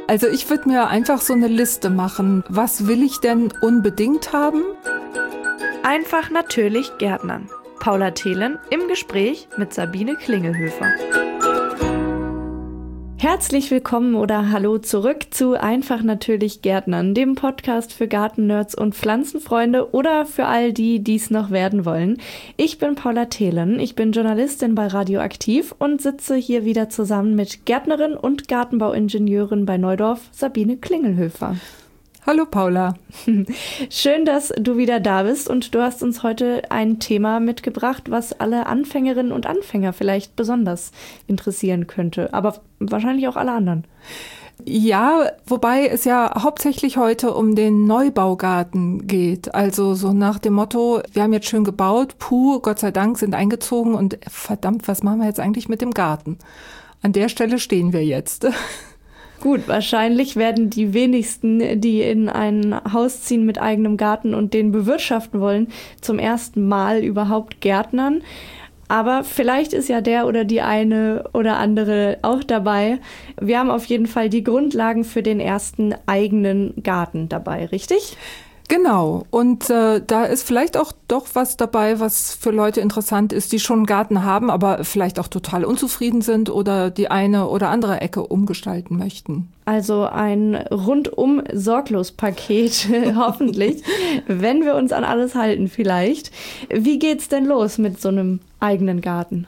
Also ich würde mir einfach so eine Liste machen. Was will ich denn unbedingt haben? Einfach natürlich Gärtnern. Paula Thelen im Gespräch mit Sabine Klingelhöfer. Herzlich willkommen oder hallo zurück zu Einfach natürlich Gärtnern, dem Podcast für Gartennerds und Pflanzenfreunde oder für all die, die es noch werden wollen. Ich bin Paula Thelen, ich bin Journalistin bei Radioaktiv und sitze hier wieder zusammen mit Gärtnerin und Gartenbauingenieurin bei Neudorf, Sabine Klingelhöfer. Hallo Paula. Schön, dass du wieder da bist und du hast uns heute ein Thema mitgebracht, was alle Anfängerinnen und Anfänger vielleicht besonders interessieren könnte, aber wahrscheinlich auch alle anderen. Ja, wobei es ja hauptsächlich heute um den Neubaugarten geht. Also so nach dem Motto, wir haben jetzt schön gebaut, Gott sei Dank sind eingezogen und verdammt, was machen wir jetzt eigentlich mit dem Garten? An der Stelle stehen wir jetzt. Gut, wahrscheinlich werden die wenigsten, die in ein Haus ziehen mit eigenem Garten und den bewirtschaften wollen, zum ersten Mal überhaupt Gärtnern. Aber vielleicht ist ja der oder die eine oder andere auch dabei. Wir haben auf jeden Fall die Grundlagen für den ersten eigenen Garten dabei, richtig? Genau. Und da ist vielleicht auch doch was dabei, was für Leute interessant ist, die schon einen Garten haben, aber vielleicht auch total unzufrieden sind oder die eine oder andere Ecke umgestalten möchten. Also ein rundum sorglos Paket, hoffentlich, wenn wir uns an alles halten vielleicht. Wie geht's denn los mit so einem eigenen Garten?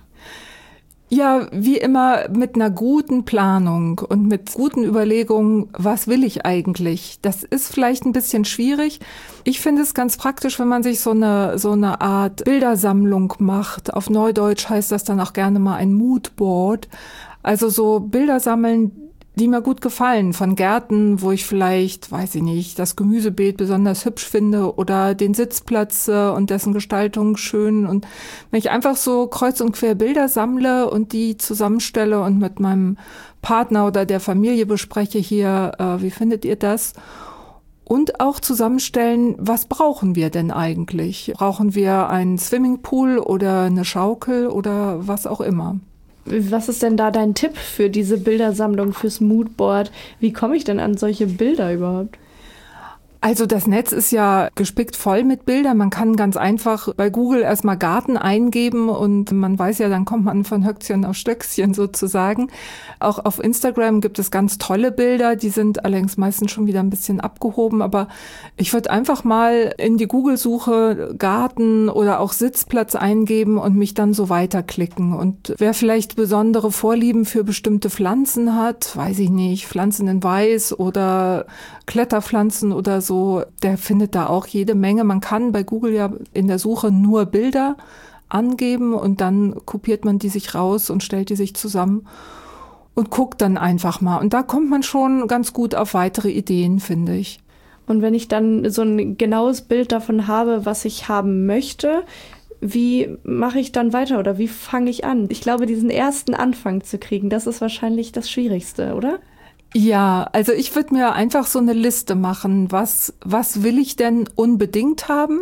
Ja, wie immer mit einer guten Planung und mit guten Überlegungen, was will ich eigentlich? Das ist vielleicht ein bisschen schwierig. Ich finde es ganz praktisch, wenn man sich so eine Art Bildersammlung macht. Auf Neudeutsch heißt das dann auch gerne mal ein Moodboard. Also so Bilder sammeln, die mir gut gefallen, von Gärten, wo ich vielleicht, weiß ich nicht, das Gemüsebeet besonders hübsch finde oder den Sitzplatz und dessen Gestaltung schön. Und wenn ich einfach so kreuz und quer Bilder sammle und die zusammenstelle und mit meinem Partner oder der Familie bespreche hier, wie findet ihr das? Und auch zusammenstellen, was brauchen wir denn eigentlich? Brauchen wir einen Swimmingpool oder eine Schaukel oder was auch immer? Was ist denn da dein Tipp für diese Bildersammlung, fürs Moodboard? Wie komme ich denn an solche Bilder überhaupt? Also das Netz ist ja gespickt voll mit Bildern. Man kann ganz einfach bei Google erstmal Garten eingeben und man weiß ja, dann kommt man von Höchstchen auf Stöckchen sozusagen. Auch auf Instagram gibt es ganz tolle Bilder, die sind allerdings meistens schon wieder ein bisschen abgehoben. Aber ich würde einfach mal in die Google-Suche Garten oder auch Sitzplatz eingeben und mich dann so weiterklicken. Und wer vielleicht besondere Vorlieben für bestimmte Pflanzen hat, weiß ich nicht, Pflanzen in Weiß oder Kletterpflanzen oder so, der findet da auch jede Menge. Man kann bei Google ja in der Suche nur Bilder angeben und dann kopiert man die sich raus und stellt die sich zusammen und guckt dann einfach mal. Und da kommt man schon ganz gut auf weitere Ideen, finde ich. Und wenn ich dann so ein genaues Bild davon habe, was ich haben möchte, wie mache ich dann weiter oder wie fange ich an? Ich glaube, diesen ersten Anfang zu kriegen, das ist wahrscheinlich das Schwierigste, oder? Ja, also ich würde mir einfach so eine Liste machen. Was will ich denn unbedingt haben?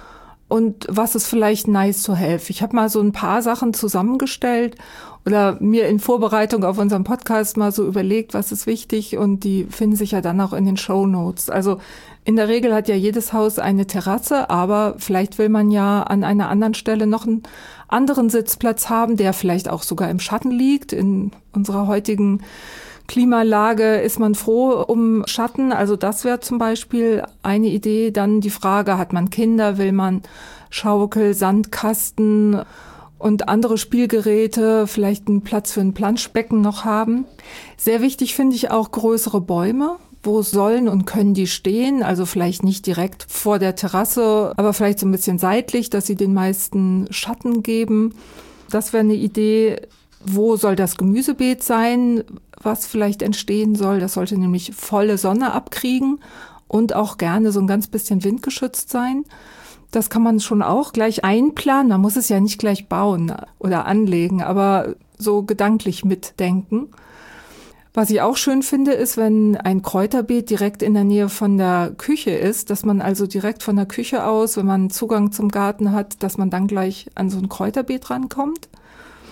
Und was ist vielleicht nice to have? Ich habe mal so ein paar Sachen zusammengestellt oder mir in Vorbereitung auf unseren Podcast mal so überlegt, was ist wichtig, und die finden sich ja dann auch in den Shownotes. Also in der Regel hat ja jedes Haus eine Terrasse, aber vielleicht will man ja an einer anderen Stelle noch einen anderen Sitzplatz haben, der vielleicht auch sogar im Schatten liegt. In unserer heutigen Klimalage ist man froh um Schatten, also das wäre zum Beispiel eine Idee. Dann die Frage, hat man Kinder, will man Schaukel, Sandkasten und andere Spielgeräte, vielleicht einen Platz für ein Planschbecken noch haben. Sehr wichtig finde ich auch größere Bäume. Wo sollen und können die stehen? Also vielleicht nicht direkt vor der Terrasse, aber vielleicht so ein bisschen seitlich, dass sie den meisten Schatten geben. Das wäre eine Idee. Wo soll das Gemüsebeet sein, was vielleicht entstehen soll? Das sollte nämlich volle Sonne abkriegen und auch gerne so ein ganz bisschen windgeschützt sein. Das kann man schon auch gleich einplanen. Man muss es ja nicht gleich bauen oder anlegen, aber so gedanklich mitdenken. Was ich auch schön finde, ist, wenn ein Kräuterbeet direkt in der Nähe von der Küche ist, dass man also direkt von der Küche aus, wenn man Zugang zum Garten hat, dass man dann gleich an so ein Kräuterbeet rankommt.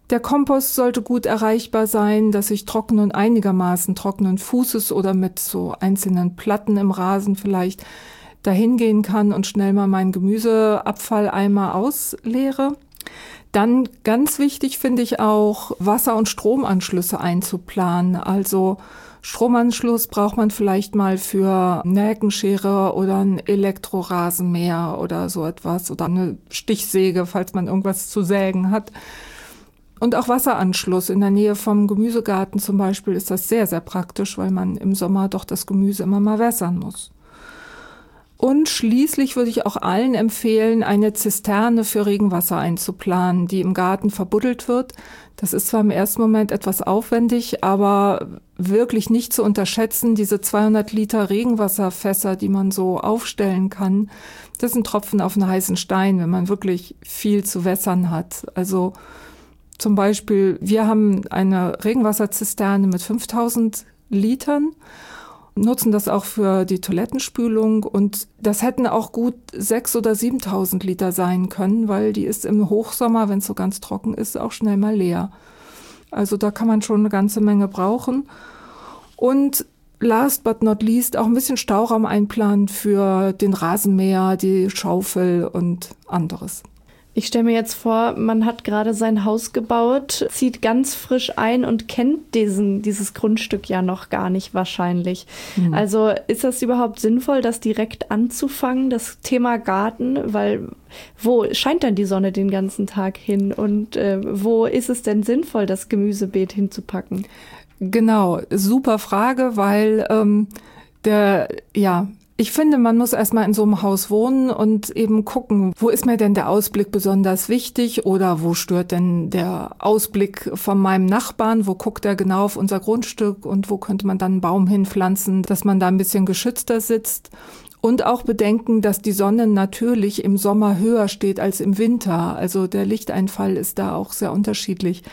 Der Kompost sollte gut erreichbar sein, dass ich einigermaßen trockenen Fußes oder mit so einzelnen Platten im Rasen vielleicht dahin gehen kann und schnell mal meinen Gemüseabfalleimer ausleere. Dann ganz wichtig finde ich auch, Wasser- und Stromanschlüsse einzuplanen. Also Stromanschluss braucht man vielleicht mal für eine Heckenschere oder ein Elektrorasenmäher oder so etwas oder eine Stichsäge, falls man irgendwas zu sägen hat. Und auch Wasseranschluss in der Nähe vom Gemüsegarten zum Beispiel ist das sehr, sehr praktisch, weil man im Sommer doch das Gemüse immer mal wässern muss. Und schließlich würde ich auch allen empfehlen, eine Zisterne für Regenwasser einzuplanen, die im Garten verbuddelt wird. Das ist zwar im ersten Moment etwas aufwendig, aber wirklich nicht zu unterschätzen. Diese 200 Liter Regenwasserfässer, die man so aufstellen kann, das sind Tropfen auf einen heißen Stein, wenn man wirklich viel zu wässern hat. Also zum Beispiel, wir haben eine Regenwasserzisterne mit 5000 Litern, nutzen das auch für die Toilettenspülung und das hätten auch gut 6.000 oder 7.000 Liter sein können, weil die ist im Hochsommer, wenn es so ganz trocken ist, auch schnell mal leer. Also da kann man schon eine ganze Menge brauchen. Und last but not least auch ein bisschen Stauraum einplanen für den Rasenmäher, die Schaufel und anderes. Ich stelle mir jetzt vor, man hat gerade sein Haus gebaut, zieht ganz frisch ein und kennt dieses Grundstück ja noch gar nicht wahrscheinlich. Also ist das überhaupt sinnvoll, das direkt anzufangen, das Thema Garten? Weil wo scheint denn die Sonne den ganzen Tag hin und wo ist es denn sinnvoll, das Gemüsebeet hinzupacken? Genau, super Frage, weil ich finde, man muss erstmal in so einem Haus wohnen und eben gucken, wo ist mir denn der Ausblick besonders wichtig oder wo stört denn der Ausblick von meinem Nachbarn, wo guckt er genau auf unser Grundstück und wo könnte man dann einen Baum hinpflanzen, dass man da ein bisschen geschützter sitzt. Und auch bedenken, dass die Sonne natürlich im Sommer höher steht als im Winter. Also der Lichteinfall ist da auch sehr unterschiedlich.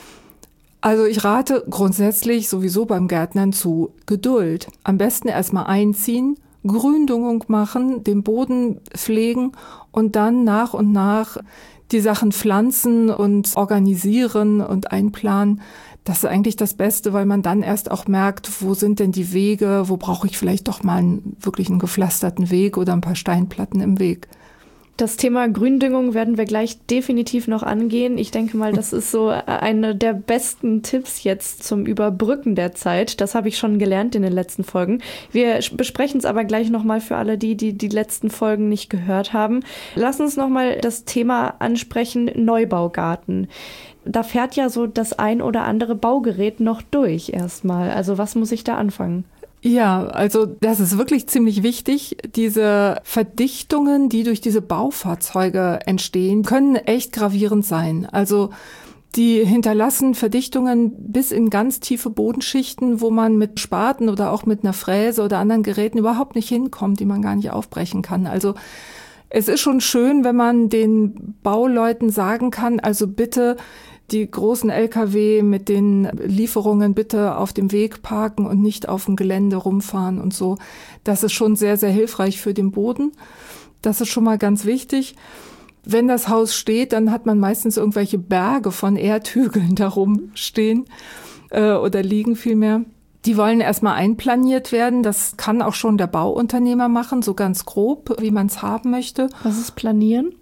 Also ich rate grundsätzlich sowieso beim Gärtnern zu Geduld. Am besten erstmal einziehen, Gründüngung machen, den Boden pflegen und dann nach und nach die Sachen pflanzen und organisieren und einplanen. Das ist eigentlich das Beste, weil man dann erst auch merkt, wo sind denn die Wege, wo brauche ich vielleicht doch mal wirklich einen gepflasterten Weg oder ein paar Steinplatten im Weg. Das Thema Gründüngung werden wir gleich definitiv noch angehen. Ich denke mal, das ist so eine der besten Tipps jetzt zum Überbrücken der Zeit. Das habe ich schon gelernt in den letzten Folgen. Wir besprechen es aber gleich nochmal für alle, die letzten Folgen nicht gehört haben. Lass uns nochmal das Thema ansprechen, Neubaugarten. Da fährt ja so das ein oder andere Baugerät noch durch erstmal. Also was muss ich da anfangen? Ja, also das ist wirklich ziemlich wichtig. Diese Verdichtungen, die durch diese Baufahrzeuge entstehen, können echt gravierend sein. Also die hinterlassen Verdichtungen bis in ganz tiefe Bodenschichten, wo man mit Spaten oder auch mit einer Fräse oder anderen Geräten überhaupt nicht hinkommt, die man gar nicht aufbrechen kann. Also es ist schon schön, wenn man den Bauleuten sagen kann, also bitte die großen LKW mit den Lieferungen bitte auf dem Weg parken und nicht auf dem Gelände rumfahren und so. Das ist schon sehr, sehr hilfreich für den Boden. Das ist schon mal ganz wichtig. Wenn das Haus steht, dann hat man meistens irgendwelche Berge von Erdhügeln darum stehen oder liegen vielmehr. Die wollen erstmal einplaniert werden. Das kann auch schon der Bauunternehmer machen, so ganz grob, wie man es haben möchte. Was ist planieren?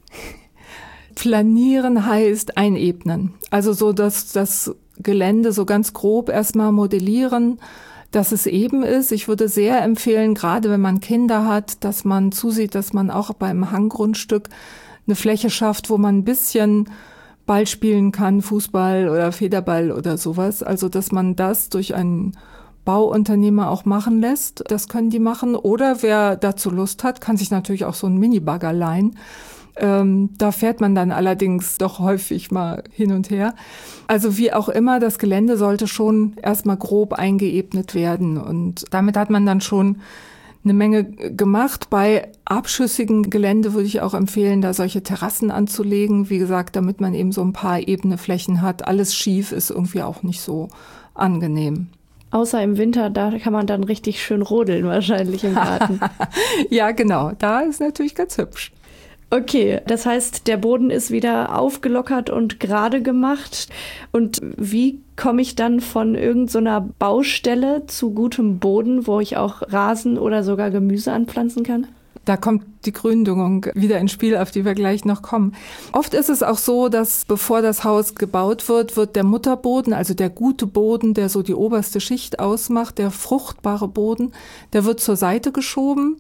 Planieren heißt einebnen. Also so, dass das Gelände so ganz grob erstmal modellieren, dass es eben ist. Ich würde sehr empfehlen, gerade wenn man Kinder hat, dass man zusieht, dass man auch beim Hanggrundstück eine Fläche schafft, wo man ein bisschen Ball spielen kann, Fußball oder Federball oder sowas. Also dass man das durch einen Bauunternehmer auch machen lässt. Das können die machen. Oder wer dazu Lust hat, kann sich natürlich auch so einen Minibagger leihen. Da fährt man dann allerdings doch häufig mal hin und her. Also wie auch immer, das Gelände sollte schon erstmal grob eingeebnet werden. Und damit hat man dann schon eine Menge gemacht. Bei abschüssigem Gelände würde ich auch empfehlen, da solche Terrassen anzulegen. Wie gesagt, damit man eben so ein paar ebene Flächen hat. Alles schief ist irgendwie auch nicht so angenehm. Außer im Winter, da kann man dann richtig schön rodeln wahrscheinlich im Garten. Ja, genau. Da ist natürlich ganz hübsch. Okay, das heißt, der Boden ist wieder aufgelockert und gerade gemacht. Und wie komme ich dann von irgendeiner Baustelle zu gutem Boden, wo ich auch Rasen oder sogar Gemüse anpflanzen kann? Da kommt die Gründüngung wieder ins Spiel, auf die wir gleich noch kommen. Oft ist es auch so, dass bevor das Haus gebaut wird der Mutterboden, also der gute Boden, der so die oberste Schicht ausmacht, der fruchtbare Boden, der wird zur Seite geschoben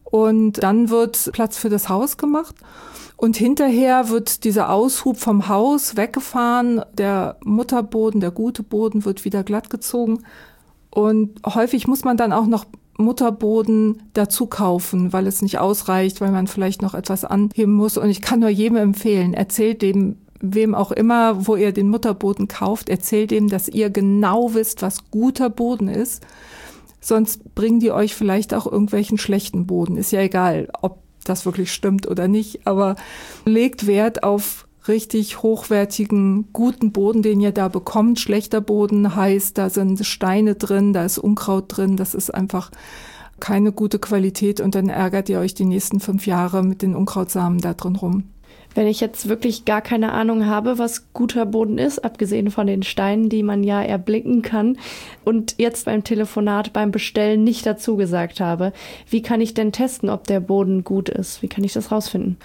und dann wird Platz für das Haus gemacht. Und hinterher wird dieser Aushub vom Haus weggefahren, der Mutterboden, der gute Boden wird wieder glatt gezogen. Und häufig muss man dann auch noch Mutterboden dazu kaufen, weil es nicht ausreicht, weil man vielleicht noch etwas anheben muss. Und ich kann nur jedem empfehlen, erzählt dem, wem auch immer, wo ihr den Mutterboden kauft, erzählt dem, dass ihr genau wisst, was guter Boden ist. Sonst bringen die euch vielleicht auch irgendwelchen schlechten Boden. Ist ja egal, ob das wirklich stimmt oder nicht, aber legt Wert auf richtig hochwertigen, guten Boden, den ihr da bekommt. Schlechter Boden heißt, da sind Steine drin, da ist Unkraut drin, das ist einfach keine gute Qualität und dann ärgert ihr euch die nächsten 5 Jahre mit den Unkrautsamen da drin rum. Wenn ich jetzt wirklich gar keine Ahnung habe, was guter Boden ist, abgesehen von den Steinen, die man ja erblicken kann, und jetzt beim Telefonat, beim Bestellen nicht dazu gesagt habe, wie kann ich denn testen, ob der Boden gut ist? Wie kann ich das rausfinden?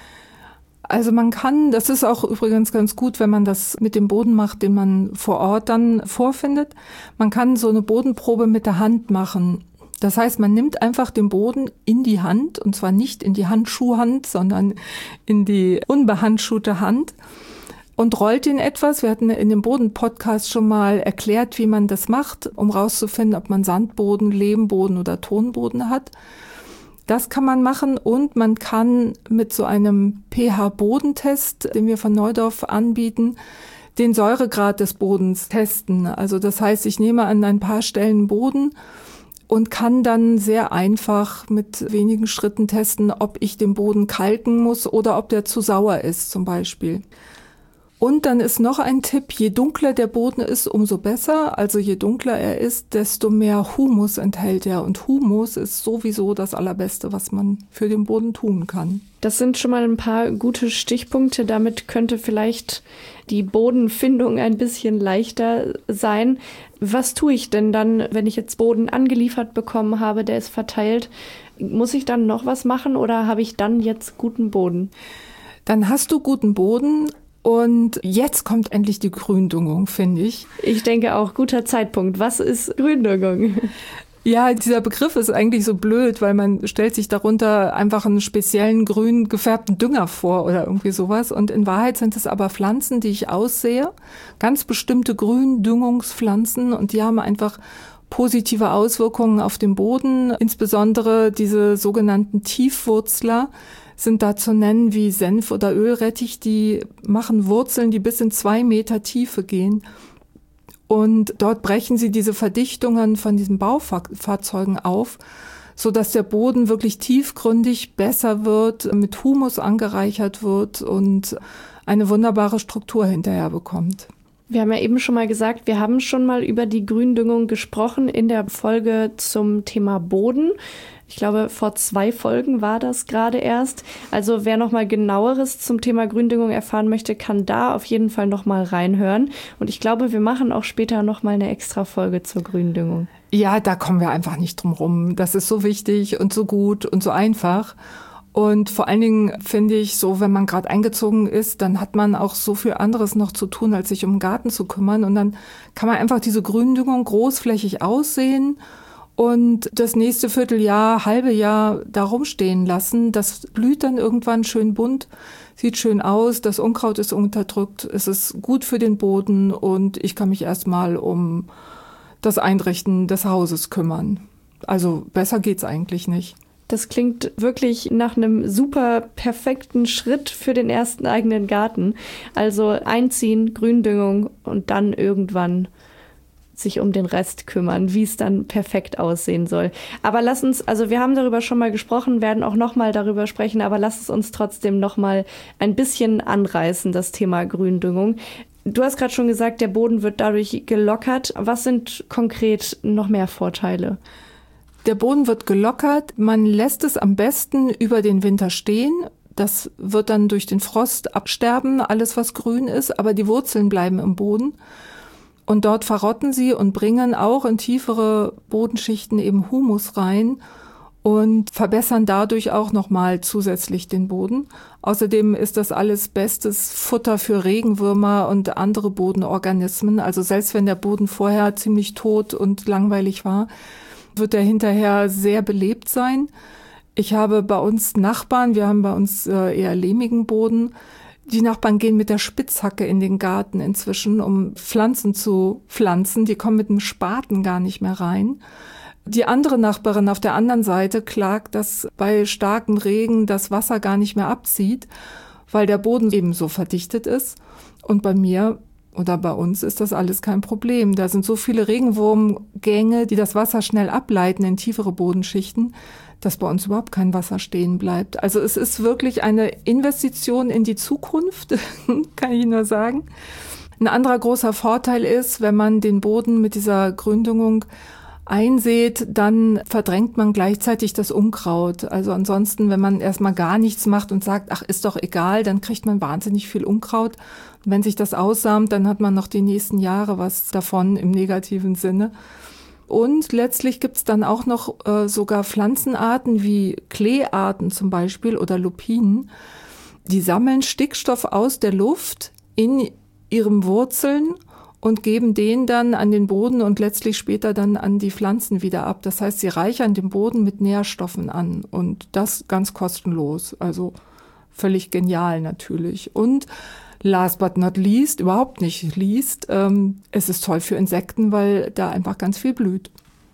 Also man kann, das ist auch übrigens ganz gut, wenn man das mit dem Boden macht, den man vor Ort dann vorfindet. Man kann so eine Bodenprobe mit der Hand machen. Das heißt, man nimmt einfach den Boden in die Hand, und zwar nicht in die Handschuhhand, sondern in die unbehandschuhte Hand und rollt ihn etwas. Wir hatten in dem Boden-Podcast schon mal erklärt, wie man das macht, um rauszufinden, ob man Sandboden, Lehmboden oder Tonboden hat. Das kann man machen und man kann mit so einem pH-Bodentest, den wir von Neudorf anbieten, den Säuregrad des Bodens testen. Also das heißt, ich nehme an ein paar Stellen Boden und kann dann sehr einfach mit wenigen Schritten testen, ob ich den Boden kalken muss oder ob der zu sauer ist zum Beispiel. Und dann ist noch ein Tipp, je dunkler der Boden ist, umso besser. Also je dunkler er ist, desto mehr Humus enthält er. Und Humus ist sowieso das Allerbeste, was man für den Boden tun kann. Das sind schon mal ein paar gute Stichpunkte. Damit könnte vielleicht die Bodenfindung ein bisschen leichter sein. Was tue ich denn dann, wenn ich jetzt Boden angeliefert bekommen habe, der ist verteilt? Muss ich dann noch was machen oder habe ich dann jetzt guten Boden? Dann hast du guten Boden. Und jetzt kommt endlich die Gründüngung, finde ich. Ich denke auch, guter Zeitpunkt. Was ist Gründüngung? Ja, dieser Begriff ist eigentlich so blöd, weil man stellt sich darunter einfach einen speziellen grün gefärbten Dünger vor oder irgendwie sowas. Und in Wahrheit sind es aber Pflanzen, die ich aussehe, ganz bestimmte Gründüngungspflanzen, und die haben einfach positive Auswirkungen auf den Boden. Insbesondere diese sogenannten Tiefwurzler sind da zu nennen wie Senf oder Ölrettich, die machen Wurzeln, die bis in 2 Meter Tiefe gehen. Und dort brechen sie diese Verdichtungen von diesen Baufahrzeugen auf, sodass der Boden wirklich tiefgründig besser wird, mit Humus angereichert wird und eine wunderbare Struktur hinterher bekommt. Wir haben ja eben schon mal gesagt, wir haben schon mal über die Gründüngung gesprochen in der Folge zum Thema Boden. Ich glaube, vor 2 Folgen war das gerade erst. Also wer noch mal Genaueres zum Thema Gründüngung erfahren möchte, kann da auf jeden Fall noch mal reinhören. Und ich glaube, wir machen auch später noch mal eine extra Folge zur Gründüngung. Ja, da kommen wir einfach nicht drum rum. Das ist so wichtig und so gut und so einfach. Und vor allen Dingen finde ich so, wenn man gerade eingezogen ist, dann hat man auch so viel anderes noch zu tun, als sich um den Garten zu kümmern. Und dann kann man einfach diese Gründüngung großflächig aussehen und das nächste Vierteljahr, halbe Jahr da rumstehen lassen. Das blüht dann irgendwann schön bunt, sieht schön aus, das Unkraut ist unterdrückt, es ist gut für den Boden und ich kann mich erstmal um das Einrichten des Hauses kümmern. Also besser geht's eigentlich nicht. Das klingt wirklich nach einem super perfekten Schritt für den ersten eigenen Garten. Also einziehen, Gründüngung und dann irgendwann sich um den Rest kümmern, wie es dann perfekt aussehen soll. Aber lass uns, also wir haben darüber schon mal gesprochen, werden auch noch mal darüber sprechen, aber lass es uns trotzdem noch mal ein bisschen anreißen, das Thema Gründüngung. Du hast gerade schon gesagt, der Boden wird dadurch gelockert. Was sind konkret noch mehr Vorteile? Der Boden wird gelockert, man lässt es am besten über den Winter stehen. Das wird dann durch den Frost absterben, alles was grün ist, aber die Wurzeln bleiben im Boden. Und dort verrotten sie und bringen auch in tiefere Bodenschichten eben Humus rein und verbessern dadurch auch nochmal zusätzlich den Boden. Außerdem ist das alles bestes Futter für Regenwürmer und andere Bodenorganismen. Also selbst wenn der Boden vorher ziemlich tot und langweilig war, wird er hinterher sehr belebt sein. Ich habe bei uns Nachbarn, wir haben bei uns eher lehmigen Boden. Die Nachbarn gehen mit der Spitzhacke in den Garten inzwischen, um Pflanzen zu pflanzen. Die kommen mit dem Spaten gar nicht mehr rein. Die andere Nachbarin auf der anderen Seite klagt, dass bei starkem Regen das Wasser gar nicht mehr abzieht, weil der Boden eben so verdichtet ist. Und bei mir oder bei uns ist das alles kein Problem. Da sind so viele Regenwurmgänge, die das Wasser schnell ableiten in tiefere Bodenschichten, dass bei uns überhaupt kein Wasser stehen bleibt. Also es ist wirklich eine Investition in die Zukunft, kann ich nur sagen. Ein anderer großer Vorteil ist, wenn man den Boden mit dieser Gründüngung einsät, dann verdrängt man gleichzeitig das Unkraut. Also ansonsten, wenn man erstmal gar nichts macht und sagt, ach, ist doch egal, dann kriegt man wahnsinnig viel Unkraut. Und wenn sich das aussamt, dann hat man noch die nächsten Jahre was davon im negativen Sinne. Und letztlich gibt's dann auch noch sogar Pflanzenarten wie Kleearten zum Beispiel oder Lupinen. Die sammeln Stickstoff aus der Luft in ihren Wurzeln und geben den dann an den Boden und letztlich später dann an die Pflanzen wieder ab. Das heißt, sie reichern den Boden mit Nährstoffen an und das ganz kostenlos. Also völlig genial natürlich. Und last but not least, überhaupt nicht least, es ist toll für Insekten, weil da einfach ganz viel blüht.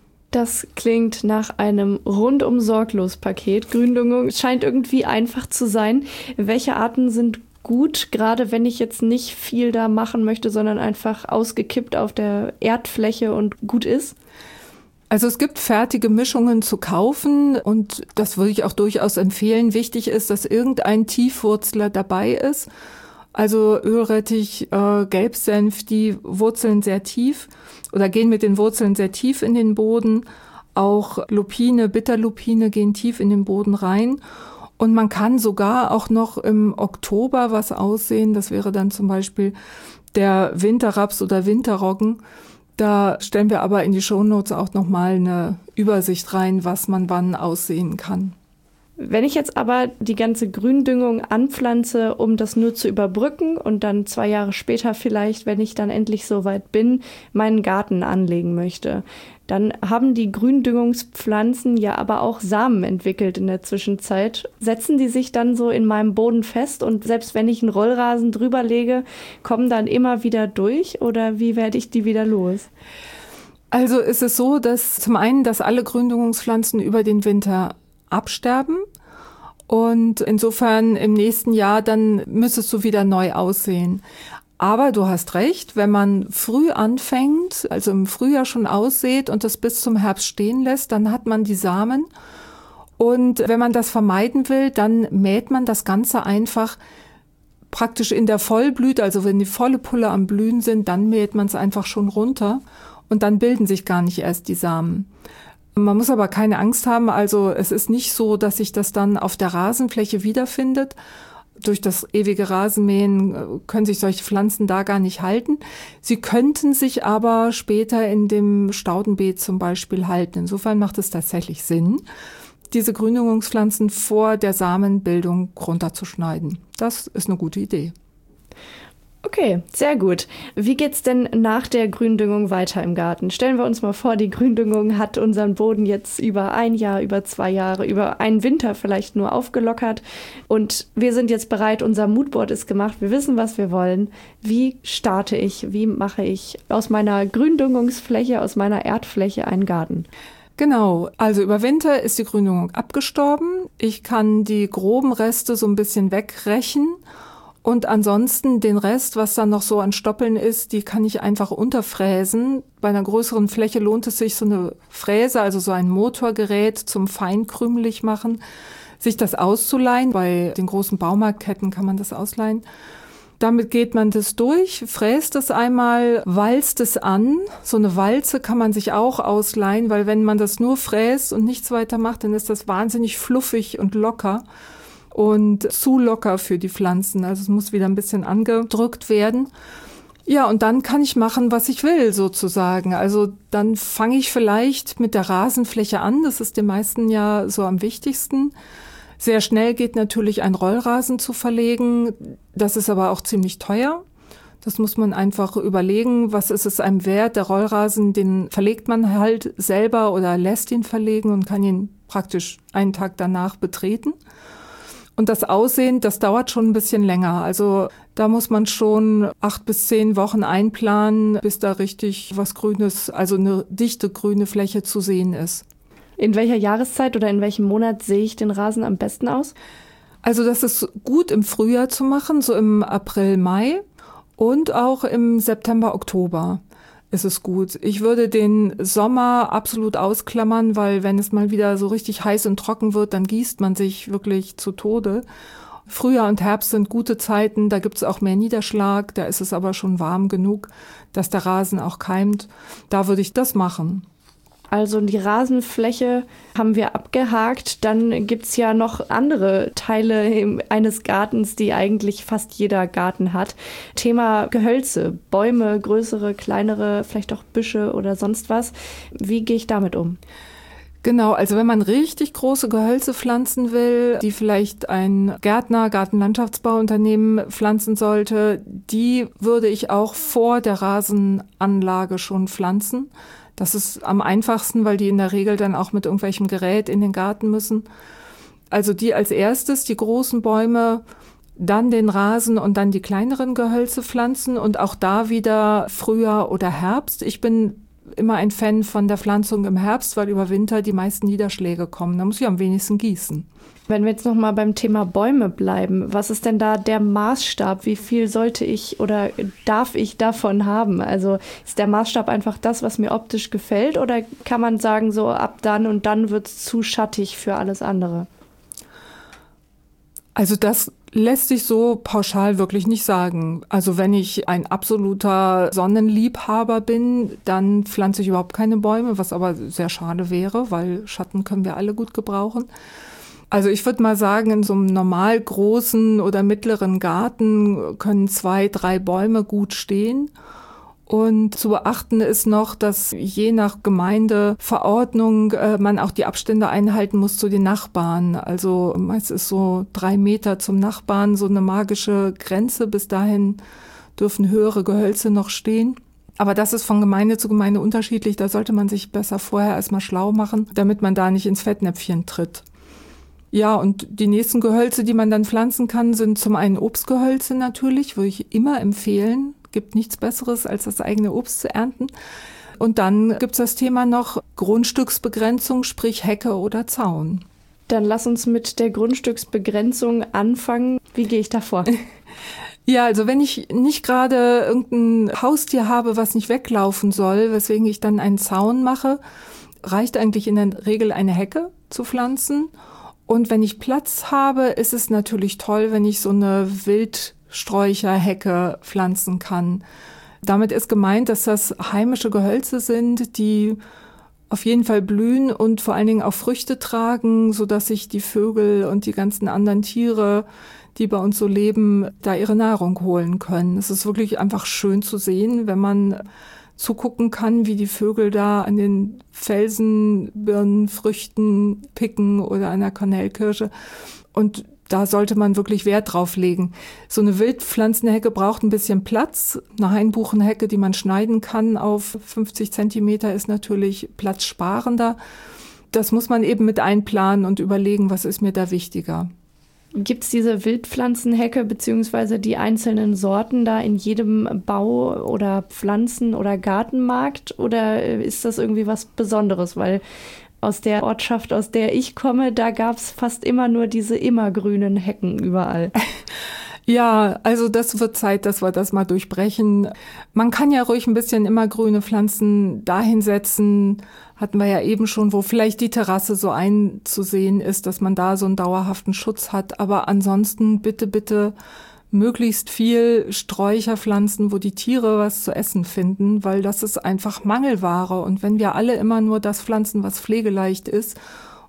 Das klingt nach einem rundum-sorglos-Paket. Gründüngung scheint irgendwie einfach zu sein. Welche Arten sind gut, gerade wenn ich jetzt nicht viel da machen möchte, sondern einfach ausgekippt auf der Erdfläche und gut ist? Also es gibt fertige Mischungen zu kaufen und das würde ich auch durchaus empfehlen. Wichtig ist, dass irgendein Tiefwurzler dabei ist. Also Ölrettich, Gelbsenf, die wurzeln sehr tief oder gehen mit den Wurzeln sehr tief in den Boden. Auch Lupine, Bitterlupine gehen tief in den Boden rein. Und man kann sogar auch noch im Oktober was aussehen. Das wäre dann zum Beispiel der Winterraps oder Winterroggen. Da stellen wir aber in die Shownotes auch nochmal eine Übersicht rein, was man wann aussehen kann. Wenn ich jetzt aber die ganze Gründüngung anpflanze, um das nur zu überbrücken und dann 2 Jahre später vielleicht, wenn ich dann endlich soweit bin, meinen Garten anlegen möchte, dann haben die Gründüngungspflanzen ja aber auch Samen entwickelt in der Zwischenzeit. Setzen die sich dann so in meinem Boden fest und selbst wenn ich einen Rollrasen drüber lege, kommen dann immer wieder durch oder wie werde ich die wieder los? Also ist es so, dass zum einen, dass alle Gründüngungspflanzen über den Winter absterben und insofern im nächsten Jahr dann müsstest du wieder neu aussehen. Aber du hast recht, wenn man früh anfängt, also im Frühjahr schon aussät und das bis zum Herbst stehen lässt, dann hat man die Samen. Und wenn man das vermeiden will, dann mäht man das Ganze einfach praktisch in der Vollblüte, also wenn die volle Pulle am Blühen sind, dann mäht man es einfach schon runter und dann bilden sich gar nicht erst die Samen. Man muss aber keine Angst haben, also es ist nicht so, dass sich das dann auf der Rasenfläche wiederfindet. Durch das ewige Rasenmähen können sich solche Pflanzen da gar nicht halten. Sie könnten sich aber später in dem Staudenbeet zum Beispiel halten. Insofern macht es tatsächlich Sinn, diese Gründüngungspflanzen vor der Samenbildung runterzuschneiden. Das ist eine gute Idee. Okay, sehr gut. Wie geht's denn nach der Gründüngung weiter im Garten? Stellen wir uns mal vor, die Gründüngung hat unseren Boden jetzt über 1 Jahr, über 2 Jahre, über einen Winter vielleicht nur aufgelockert und wir sind jetzt bereit, unser Moodboard ist gemacht, wir wissen, was wir wollen. Wie starte ich, wie mache ich aus meiner Gründüngungsfläche, aus meiner Erdfläche einen Garten? Genau, also über Winter ist die Gründüngung abgestorben. Ich kann die groben Reste so ein bisschen wegrechen. Und ansonsten den Rest, was dann noch so an Stoppeln ist, die kann ich einfach unterfräsen. Bei einer größeren Fläche lohnt es sich, so eine Fräse, also so ein Motorgerät zum feinkrümelig machen, sich das auszuleihen. Bei den großen Baumarktketten kann man das ausleihen. Damit geht man das durch, fräst es einmal, walzt es an. So eine Walze kann man sich auch ausleihen, weil wenn man das nur fräst und nichts weiter macht, dann ist das wahnsinnig fluffig und locker. und zu locker für die Pflanzen. Also es muss wieder ein bisschen angedrückt werden. Ja, und dann kann ich machen, was ich will, sozusagen. Also dann fange ich vielleicht mit der Rasenfläche an. Das ist den meisten ja so am wichtigsten. Sehr schnell geht natürlich ein Rollrasen zu verlegen. Das ist aber auch ziemlich teuer. Das muss man einfach überlegen, was ist es einem wert. Der Rollrasen, den verlegt man halt selber oder lässt ihn verlegen und kann ihn praktisch einen Tag danach betreten. Und das Aussehen, das dauert schon ein bisschen länger. Also da muss man schon 8 bis 10 Wochen einplanen, bis da richtig was Grünes, also eine dichte grüne Fläche zu sehen ist. In welcher Jahreszeit oder in welchem Monat sehe ich den Rasen am besten aus? Also das ist gut im Frühjahr zu machen, so im April, Mai und auch im September, Oktober ist es gut. Ich würde den Sommer absolut ausklammern, weil wenn es mal wieder so richtig heiß und trocken wird, dann gießt man sich wirklich zu Tode. Frühjahr und Herbst sind gute Zeiten, da gibt es auch mehr Niederschlag, da ist es aber schon warm genug, dass der Rasen auch keimt. Da würde ich das machen. Also die Rasenfläche haben wir abgehakt. Dann gibt's ja noch andere Teile eines Gartens, die eigentlich fast jeder Garten hat. Thema Gehölze, Bäume, größere, kleinere, vielleicht auch Büsche oder sonst was. Wie gehe ich damit um? Genau, also wenn man richtig große Gehölze pflanzen will, die vielleicht ein Gärtner, Gartenlandschaftsbauunternehmen pflanzen sollte, die würde ich auch vor der Rasenanlage schon pflanzen. Das ist am einfachsten, weil die in der Regel dann auch mit irgendwelchem Gerät in den Garten müssen. Also die als erstes, die großen Bäume, dann den Rasen und dann die kleineren Gehölze pflanzen und auch da wieder Frühjahr oder Herbst. Ich bin immer ein Fan von der Pflanzung im Herbst, weil über Winter die meisten Niederschläge kommen. Da muss ich am wenigsten gießen. Wenn wir jetzt nochmal beim Thema Bäume bleiben, was ist denn da der Maßstab? Wie viel sollte ich oder darf ich davon haben? Also ist der Maßstab einfach das, was mir optisch gefällt, oder kann man sagen, so ab dann und dann wird es zu schattig für alles andere? Also das lässt sich so pauschal wirklich nicht sagen. Also wenn ich ein absoluter Sonnenliebhaber bin, dann pflanze ich überhaupt keine Bäume, was aber sehr schade wäre, weil Schatten können wir alle gut gebrauchen. Also ich würde mal sagen, in so einem normal großen oder mittleren Garten können 2, 3 Bäume gut stehen. Und zu beachten ist noch, dass je nach Gemeindeverordnung man auch die Abstände einhalten muss zu den Nachbarn. Also meist ist so 3 Meter zum Nachbarn so eine magische Grenze. Bis dahin dürfen höhere Gehölze noch stehen. Aber das ist von Gemeinde zu Gemeinde unterschiedlich. Da sollte man sich besser vorher erstmal schlau machen, damit man da nicht ins Fettnäpfchen tritt. Ja, und die nächsten Gehölze, die man dann pflanzen kann, sind zum einen Obstgehölze natürlich, würde ich immer empfehlen. Gibt nichts Besseres, als das eigene Obst zu ernten. Und dann gibt's das Thema noch Grundstücksbegrenzung, sprich Hecke oder Zaun. Dann lass uns mit der Grundstücksbegrenzung anfangen. Wie gehe ich da vor? Ja, also wenn ich nicht gerade irgendein Haustier habe, was nicht weglaufen soll, weswegen ich dann einen Zaun mache, reicht eigentlich in der Regel eine Hecke zu pflanzen. Und wenn ich Platz habe, ist es natürlich toll, wenn ich so eine Wildsträucherhecke pflanzen kann. Damit ist gemeint, dass das heimische Gehölze sind, die auf jeden Fall blühen und vor allen Dingen auch Früchte tragen, sodass sich die Vögel und die ganzen anderen Tiere, die bei uns so leben, da ihre Nahrung holen können. Es ist wirklich einfach schön zu sehen, wenn man zugucken kann, wie die Vögel da an den Felsen, Birnen, Früchten picken oder an der Kornelkirsche. Und da sollte man wirklich Wert drauf legen. So eine Wildpflanzenhecke braucht ein bisschen Platz. Eine Hainbuchenhecke, die man schneiden kann auf 50 Zentimeter, ist natürlich platzsparender. Das muss man eben mit einplanen und überlegen, was ist mir da wichtiger. Gibt es diese Wildpflanzenhecke bzw. die einzelnen Sorten da in jedem Bau- oder Pflanzen- oder Gartenmarkt, oder ist das irgendwie was Besonderes? Weil aus der Ortschaft, aus der ich komme, da gab es fast immer nur diese immergrünen Hecken überall. Ja, also das wird Zeit, dass wir das mal durchbrechen. Man kann ja ruhig ein bisschen immergrüne Pflanzen dahin setzen, hatten wir ja eben schon, wo vielleicht die Terrasse so einzusehen ist, dass man da so einen dauerhaften Schutz hat. Aber ansonsten bitte möglichst viel Sträucherpflanzen, wo die Tiere was zu essen finden, weil das ist einfach Mangelware. Und wenn wir alle immer nur das pflanzen, was pflegeleicht ist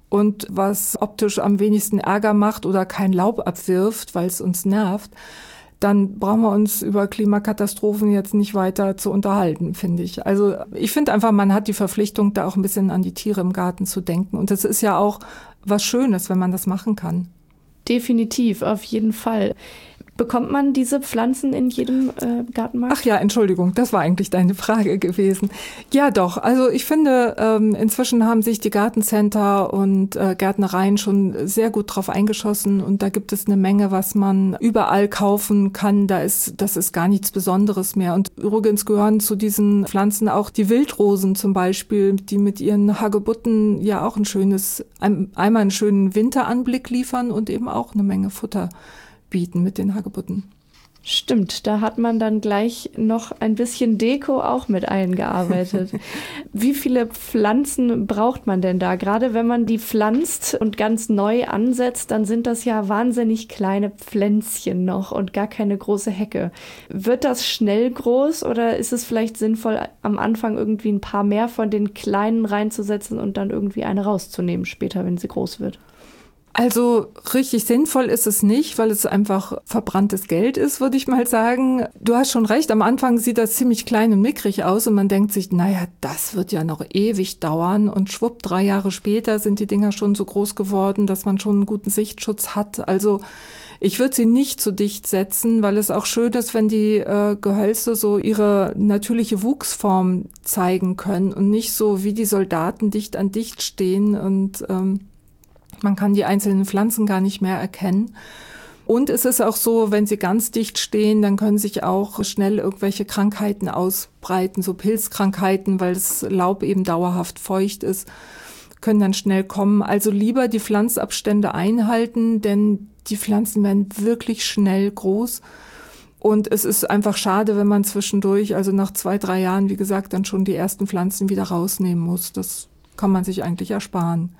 und was optisch am wenigsten Ärger macht oder kein Laub abwirft, weil es uns nervt, dann brauchen wir uns über Klimakatastrophen jetzt nicht weiter zu unterhalten, finde ich. Also ich finde einfach, man hat die Verpflichtung, da auch ein bisschen an die Tiere im Garten zu denken. Und das ist ja auch was Schönes, wenn man das machen kann. Definitiv, auf jeden Fall. Bekommt man diese Pflanzen in jedem Gartenmarkt? Ach ja, Entschuldigung, das war eigentlich deine Frage gewesen. Ja doch, also ich finde, inzwischen haben sich die Gartencenter und Gärtnereien schon sehr gut drauf eingeschossen und da gibt es eine Menge, was man überall kaufen kann. Das ist gar nichts Besonderes mehr. Und übrigens gehören zu diesen Pflanzen auch die Wildrosen zum Beispiel, die mit ihren Hagebutten ja auch einmal einen schönen Winteranblick liefern und eben auch eine Menge Futter bieten mit den Hagebutten. Stimmt, da hat man dann gleich noch ein bisschen Deko auch mit eingearbeitet. Wie viele Pflanzen braucht man denn da? Gerade wenn man die pflanzt und ganz neu ansetzt, dann sind das ja wahnsinnig kleine Pflänzchen noch und gar keine große Hecke. Wird das schnell groß oder ist es vielleicht sinnvoll, am Anfang irgendwie ein paar mehr von den kleinen reinzusetzen und dann irgendwie eine rauszunehmen später, wenn sie groß wird? Also richtig sinnvoll ist es nicht, weil es einfach verbranntes Geld ist, würde ich mal sagen. Du hast schon recht, am Anfang sieht das ziemlich klein und mickrig aus und man denkt sich, naja, das wird ja noch ewig dauern und schwupp, 3 Jahre später sind die Dinger schon so groß geworden, dass man schon einen guten Sichtschutz hat. Also ich würde sie nicht zu dicht setzen, weil es auch schön ist, wenn die Gehölze so ihre natürliche Wuchsform zeigen können und nicht so wie die Soldaten dicht an dicht stehen und man kann die einzelnen Pflanzen gar nicht mehr erkennen. Und es ist auch so, wenn sie ganz dicht stehen, dann können sich auch schnell irgendwelche Krankheiten ausbreiten, so Pilzkrankheiten, weil das Laub eben dauerhaft feucht ist, können dann schnell kommen. Also lieber die Pflanzabstände einhalten, denn die Pflanzen werden wirklich schnell groß. Und es ist einfach schade, wenn man zwischendurch, also nach 2, 3 Jahren, wie gesagt, dann schon die ersten Pflanzen wieder rausnehmen muss. Das kann man sich eigentlich ersparen.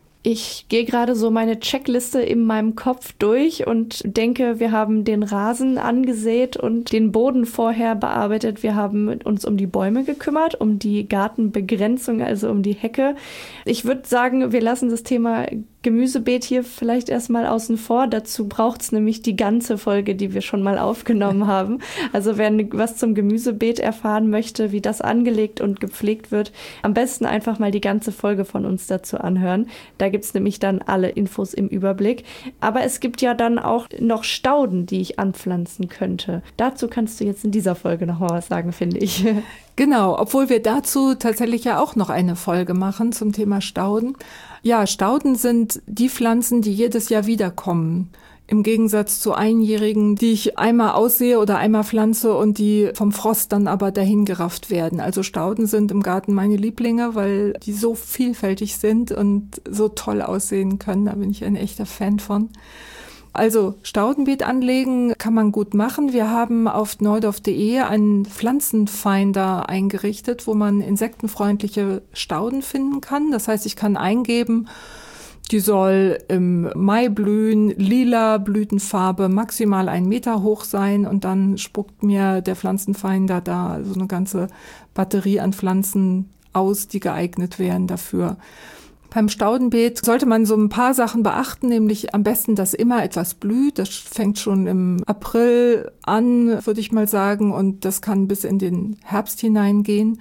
Ich gehe gerade so meine Checkliste in meinem Kopf durch und denke, wir haben den Rasen angesät und den Boden vorher bearbeitet. Wir haben uns um die Bäume gekümmert, um die Gartenbegrenzung, also um die Hecke. Ich würde sagen, wir lassen das Thema Gemüsebeet hier vielleicht erstmal außen vor. Dazu braucht es nämlich die ganze Folge, die wir schon mal aufgenommen haben. Also wer was zum Gemüsebeet erfahren möchte, wie das angelegt und gepflegt wird, am besten einfach mal die ganze Folge von uns dazu anhören. Da gibt es nämlich dann alle Infos im Überblick. Aber es gibt ja dann auch noch Stauden, die ich anpflanzen könnte. Dazu kannst du jetzt in dieser Folge noch mal was sagen, finde ich. Genau, obwohl wir dazu tatsächlich ja auch noch eine Folge machen zum Thema Stauden. Ja, Stauden sind die Pflanzen, die jedes Jahr wiederkommen. Im Gegensatz zu einjährigen, die ich einmal aussehe oder einmal pflanze und die vom Frost dann aber dahingerafft werden. Also Stauden sind im Garten meine Lieblinge, weil die so vielfältig sind und so toll aussehen können. Da bin ich ein echter Fan von. Also Staudenbeet anlegen kann man gut machen. Wir haben auf neudorf.de einen Pflanzenfinder eingerichtet, wo man insektenfreundliche Stauden finden kann. Das heißt, ich kann eingeben, die soll im Mai blühen, lila Blütenfarbe, maximal 1 Meter hoch sein und dann spuckt mir der Pflanzenfinder da so eine ganze Batterie an Pflanzen aus, die geeignet wären dafür. Beim Staudenbeet sollte man so ein paar Sachen beachten, nämlich am besten, dass immer etwas blüht. Das fängt schon im April an, würde ich mal sagen, und das kann bis in den Herbst hineingehen.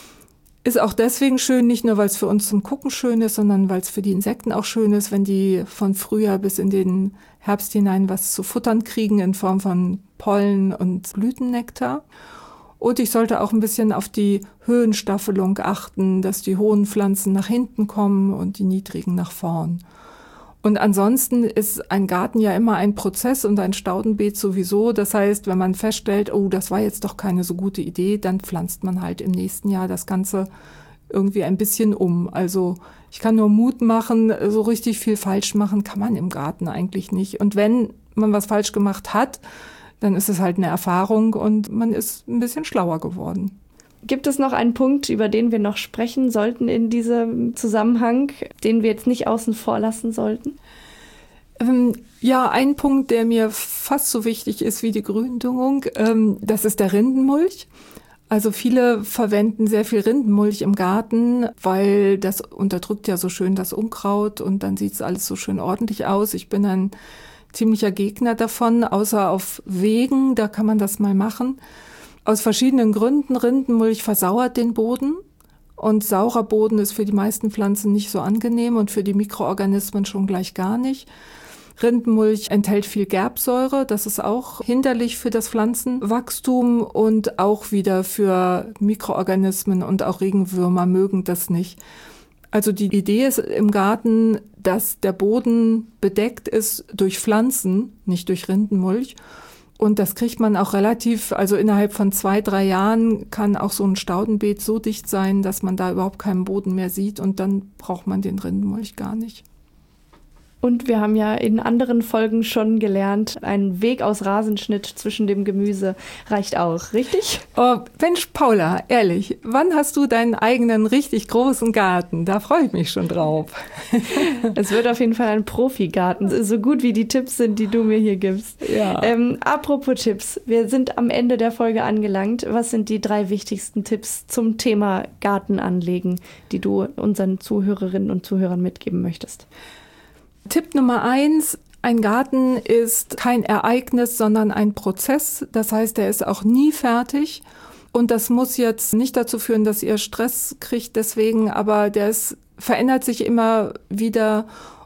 Ist auch deswegen schön, nicht nur, weil es für uns zum Gucken schön ist, sondern weil es für die Insekten auch schön ist, wenn die von Frühjahr bis in den Herbst hinein was zu futtern kriegen in Form von Pollen und Blütennektar. Und ich sollte auch ein bisschen auf die Höhenstaffelung achten, dass die hohen Pflanzen nach hinten kommen und die niedrigen nach vorn. Und ansonsten ist ein Garten ja immer ein Prozess und ein Staudenbeet sowieso. Das heißt, wenn man feststellt, oh, das war jetzt doch keine so gute Idee, dann pflanzt man halt im nächsten Jahr das Ganze irgendwie ein bisschen um. Also ich kann nur Mut machen, so richtig viel falsch machen kann man im Garten eigentlich nicht. Und wenn man was falsch gemacht hat, dann ist es halt eine Erfahrung und man ist ein bisschen schlauer geworden. Gibt es noch einen Punkt, über den wir noch sprechen sollten in diesem Zusammenhang, den wir jetzt nicht außen vor lassen sollten? Ja, ein Punkt, der mir fast so wichtig ist wie die Gründüngung, das ist der Rindenmulch. Also viele verwenden sehr viel Rindenmulch im Garten, weil das unterdrückt ja so schön das Unkraut und dann sieht es alles so schön ordentlich aus. Ich bin ein ziemlicher Gegner davon, außer auf Wegen, da kann man das mal machen. Aus verschiedenen Gründen. Rindenmulch versauert den Boden und saurer Boden ist für die meisten Pflanzen nicht so angenehm und für die Mikroorganismen schon gleich gar nicht. Rindenmulch enthält viel Gerbsäure, das ist auch hinderlich für das Pflanzenwachstum und auch wieder für Mikroorganismen und auch Regenwürmer mögen das nicht. Also die Idee ist im Garten, dass der Boden bedeckt ist durch Pflanzen, nicht durch Rindenmulch. Und das kriegt man auch relativ, also innerhalb von 2-3 Jahren kann auch so ein Staudenbeet so dicht sein, dass man da überhaupt keinen Boden mehr sieht und dann braucht man den Rindenmulch gar nicht. Und wir haben ja in anderen Folgen schon gelernt, ein Weg aus Rasenschnitt zwischen dem Gemüse reicht auch, richtig? Oh, Mensch, Paula, ehrlich, wann hast du deinen eigenen richtig großen Garten? Da freue ich mich schon drauf. Es wird auf jeden Fall ein Profigarten, so gut wie die Tipps sind, die du mir hier gibst. Ja. Apropos Tipps, wir sind am Ende der Folge angelangt. Was sind die 3 wichtigsten Tipps zum Thema Gartenanlegen, die du unseren Zuhörerinnen und Zuhörern mitgeben möchtest? Tipp Nummer 1, ein Garten ist kein Ereignis, sondern ein Prozess. Das heißt, er ist auch nie fertig. Und das muss jetzt nicht dazu führen, dass ihr Stress kriegt deswegen, aber verändert sich immer wieder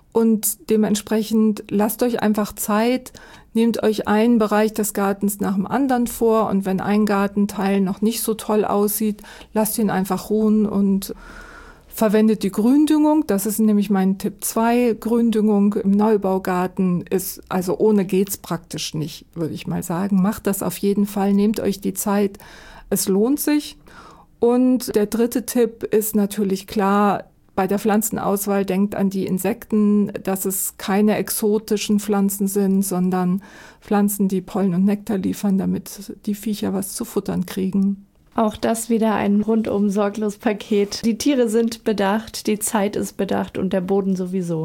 und dementsprechend lasst euch einfach Zeit, nehmt euch einen Bereich des Gartens nach dem anderen vor und wenn ein Gartenteil noch nicht so toll aussieht, lasst ihn einfach ruhen und verwendet die Gründüngung, das ist nämlich mein Tipp 2. Gründüngung im Neubaugarten ist, also ohne geht's praktisch nicht, würde ich mal sagen. Macht das auf jeden Fall, nehmt euch die Zeit, es lohnt sich. Und der 3. Tipp ist natürlich klar, bei der Pflanzenauswahl denkt an die Insekten, dass es keine exotischen Pflanzen sind, sondern Pflanzen, die Pollen und Nektar liefern, damit die Viecher was zu futtern kriegen. Auch das wieder ein rundum sorglos Paket. Die Tiere sind bedacht, die Zeit ist bedacht und der Boden sowieso.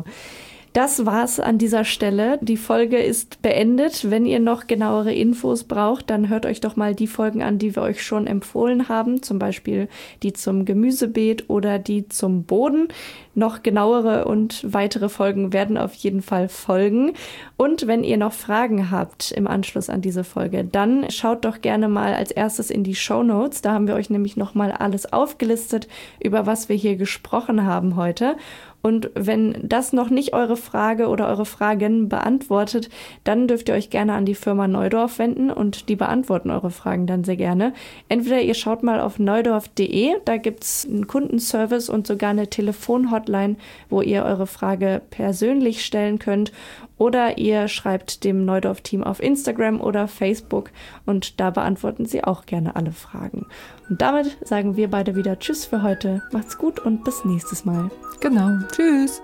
Das war's an dieser Stelle. Die Folge ist beendet. Wenn ihr noch genauere Infos braucht, dann hört euch doch mal die Folgen an, die wir euch schon empfohlen haben. Zum Beispiel die zum Gemüsebeet oder die zum Boden. Noch genauere und weitere Folgen werden auf jeden Fall folgen. Und wenn ihr noch Fragen habt im Anschluss an diese Folge, dann schaut doch gerne mal als erstes in die Shownotes. Da haben wir euch nämlich nochmal alles aufgelistet, über was wir hier gesprochen haben heute. Und wenn das noch nicht eure Frage oder eure Fragen beantwortet, dann dürft ihr euch gerne an die Firma Neudorf wenden und die beantworten eure Fragen dann sehr gerne. Entweder ihr schaut mal auf neudorf.de, da gibt's einen Kundenservice und sogar eine Telefonhotline, wo ihr eure Frage persönlich stellen könnt. Oder ihr schreibt dem Neudorf-Team auf Instagram oder Facebook und da beantworten sie auch gerne alle Fragen. Und damit sagen wir beide wieder Tschüss für heute. Macht's gut und bis nächstes Mal. Genau. Tschüss.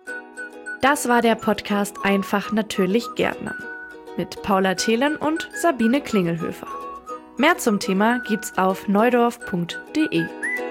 Das war der Podcast Einfach natürlich Gärtnern mit Paula Thelen und Sabine Klingelhöfer. Mehr zum Thema gibt's auf neudorf.de.